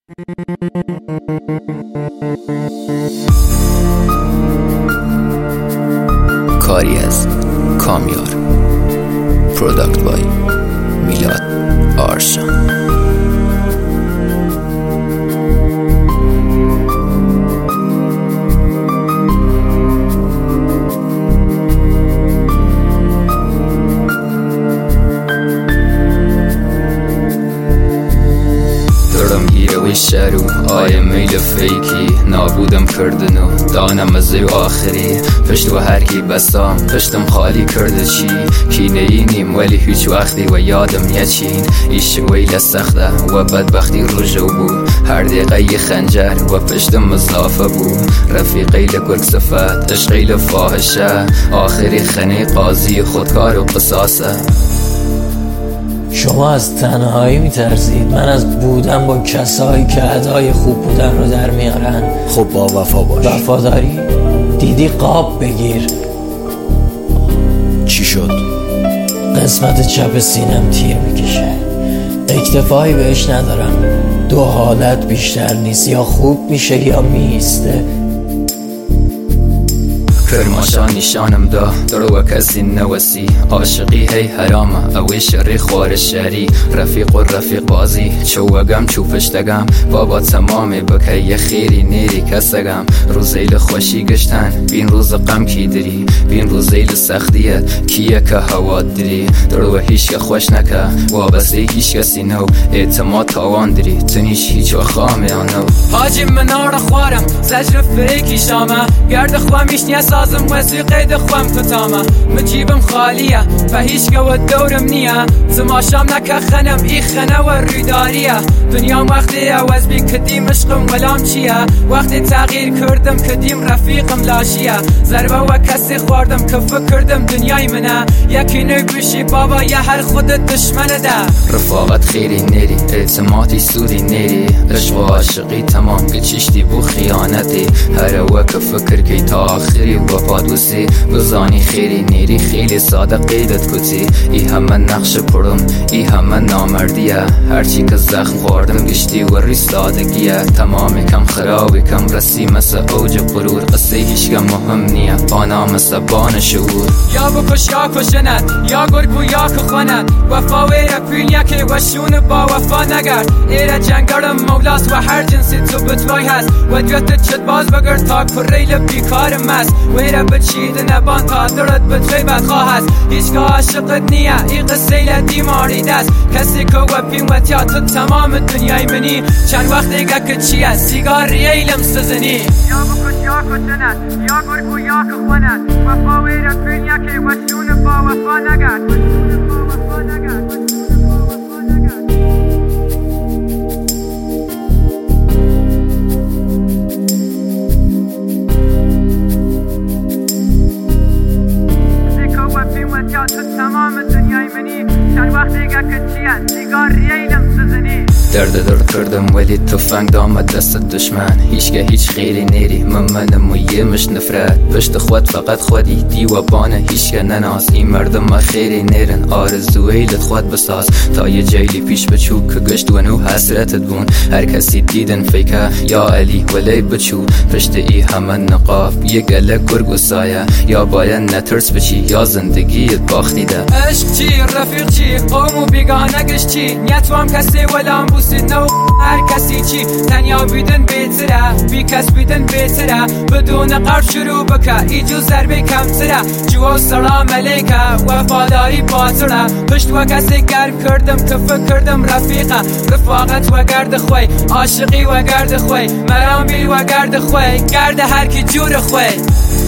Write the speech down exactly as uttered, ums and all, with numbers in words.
کاری از کامیار پروداکت بای میلاد آرشان. دارم گیروی شرو آی میل فیکی نابودم کردن و دانم از او آخری پشت و هرکی بسام پشتم خالی کرده چی کینه اینیم ولی هیچ وقتی و یادم یچین ایش ویل سخته و بدبختی روژو بو هر دقیقه یه خنجر و پشتم مضافه بو رفیقی لگرگ صفت عشقی لفاحشه آخری خنه قاضی خودکار و قصاصه. شما از تنهایی میترسید، من از بودن با کسایی که ادای خوب بودن رو در میارن. خب با وفا باش. وفاداری؟ دیدی قاب بگیر. چی شد؟ قسمت چپ سینم تیر میکشه، اکتفایی بهش ندارم. دو حالت بیشتر نیست، یا خوب میشه یا میسته. کرماشا نشانم دا درو کسی نوسی عاشقی هی حرامه اوی شری خوار شری رفیق و رفیق بازی چوگم چو پشتگم بابا تمامی بکی یه خیری نیری کسگم روزیل خوشی گشتن بین روز غم کی دری بین روزیل سختیت کیه که هوا دری درو هیچ که خوش نکه وابسته هیچ کسی نو اعتماد تاوان دری تنیش هیچ و خامه آنو حاجی منار خوارم زجر فریکی شامه گرد خوامیش نیست سازم وسیقه دخوام کتامه مجیبم خالیه و هیچ که و دورم نیه زماشام نکه خنم ای خنه و ریداریه دنیا وقتی عوض بی کدیم عشقم ولام چیه وقتی تغییر کردم کدیم رفیقم لاشیه ضربه و کسی خوردم که فکر کردم دنیای منه یکی نوی بشی بابا یه هر خودت دشمنه ده رفاقت خیری نیری اعتمادی سودی نیری عشق و عاشقی تمام گچشتی بو خیانتی هر وقت فکر کی تا آخری و پادوسی بزانی خیری نیری خیلی ساده قیدت کتی ای همه نقش پرم ای همه نامردیه هرچی که زخم خوردم گشتی و ریستادگیه تمام کم خرابی کم رسی مثل اوج غرور قصه هیچ که مهم نیه آنا مثل بان شعور یا بکش یا کشنت یا گرگو یا کخونت وفا ویره پینیا که وشون با وفا نگرد ایره جنگرم مولاست و هر جنسی تو بتوای هست و دیوت چت باز بگر تا کریل بیکارم است ویره بچید نبان تا درد بتوی بدخواه هست هیچ که عاشقت نیه ای قصه دیماری دست کسی که و پین و تیا تو تمام دنیای منی چند وقت دیگه که چیه سیگاری ایلم سزنی یا بکش یا کشنت یا گرگو یا کخونت وفا ویره پینیا که وشون با وفا نگرد تو تمام دنیای منی چند وقت دیگه که چیه سیگاری ایلم سزنی درد درد کردم ولی تفنگ دامد دست دشمن هیچ که هیچ خیری نیری من منم و یه مش نفرت پشت خود فقط خودی دی و بانه هیچ که نناز این مردم خیری نیرن آرزویلت خود بساز تا یه جیلی پیش بچو که گشت و نو حسرتت بون هر کسی دیدن فیکه یا علی ولی بچو پشت ای همه نقاب یه گله گرگ و سایه یا باید نترس بچی یا زندگیت باختی ده عشق چی رفیق چی قوم و بیگانه گشت چی نیتوام کسی ولام بوسید نو هر کسی چی تنیا بیدن بیتره بی کس بیدن بیتره بدون قرب شروع بکه ایجو ضربه کم تره جو سلام علیکه وفاداری باطره پشت و کسی گرم کردم که فکر کردم رفیقه رفاقت و گرد خوی عاشقی و گرد خوی مرامیل و گرد خوی گرد هر کی جور خوی